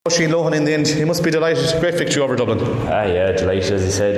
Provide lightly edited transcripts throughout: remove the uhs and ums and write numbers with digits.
Shane Lohan in the end, he must be delighted. Great victory over Dublin. Yeah, delighted, as he said.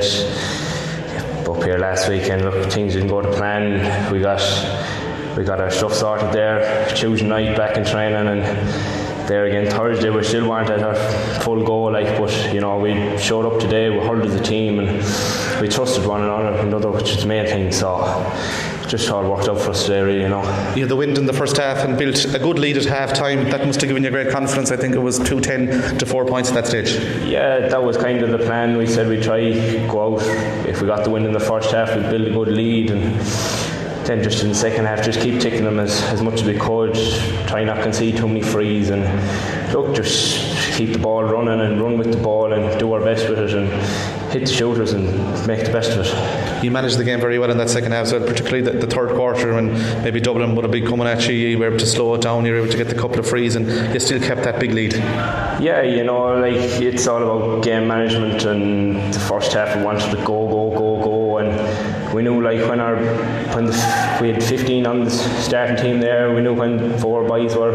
Up here last weekend, look, things didn't go to plan. We got our stuff sorted there Tuesday night, back in training, and there again Thursday we still weren't at our full goal, but we showed up today, we hurled as a team, and we trusted one another, which is the main thing. So just all worked out for us today, really. You had the wind in the first half and built a good lead at half time. That must have given you great confidence. I think it was 2-10 to 4 points at that stage. Yeah, that was kind of the plan. We said we'd try go out. If we got the wind in the first half, we'd build a good lead, and then just in the second half just keep ticking them as much as we could, try not concede too many frees, and look, just keep the ball running and run with the ball and do our best with it and hit the shooters and make the best of it. You managed the game very well in that second half, so particularly the third quarter when maybe Dublin would have been coming at you. You were able to slow it down, you were able to get the couple of frees, and you still kept that big lead. Yeah, it's all about game management, and the first half we wanted to go, and we knew when we had 15 on the starting team there, we knew when 4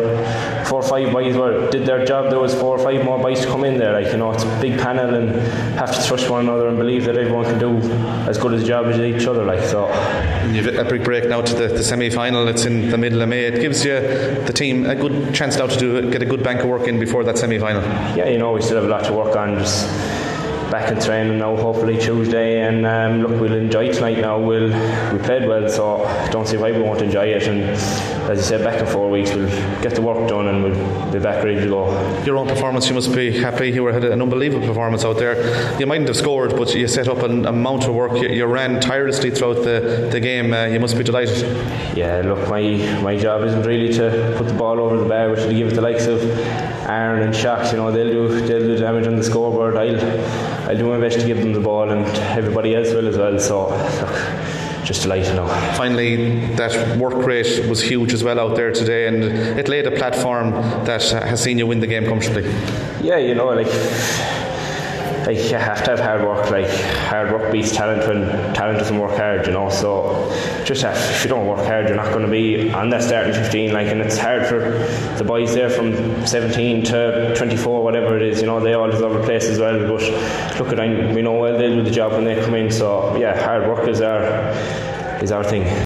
or 5 boys did their job, there was 4 or 5 more boys to come in there. It's a big panel and have to trust one another and believe that everyone can do as good a job as each other. And you've a big break now to the semi-final. It's in the middle of May. It gives you the team a good chance now to get a good bank of work in before that semi-final. Yeah, we still have a lot to work on. Just back in training now, hopefully Tuesday, and look, we'll enjoy tonight now. We played well, so don't see why we won't enjoy it, and as you said, back in 4 weeks we'll get the work done and we'll be back ready to go. Your own performance, you must be happy. You had an unbelievable performance out there. You mightn't have scored, but you set up an amount of work. You ran tirelessly throughout the game. You must be delighted. Yeah, look, my job isn't really to put the ball over the bar, which to give it the likes of Aaron and Shocks. They'll do damage on the scoreboard. I'll do my best to give them the ball, and everybody else will as well. So look, just delighted now. Finally, that work rate was huge as well out there today, and it laid a platform that has seen you win the game comfortably. Yeah, you have to have hard work. Hard work beats talent when talent doesn't work hard. So if you don't work hard, you're not going to be on that starting 15. And it's hard for the boys there from 17 to 24, whatever it is. They all deserve a place as well. But look, we know well they'll do the job when they come in. So yeah, hard work is our thing.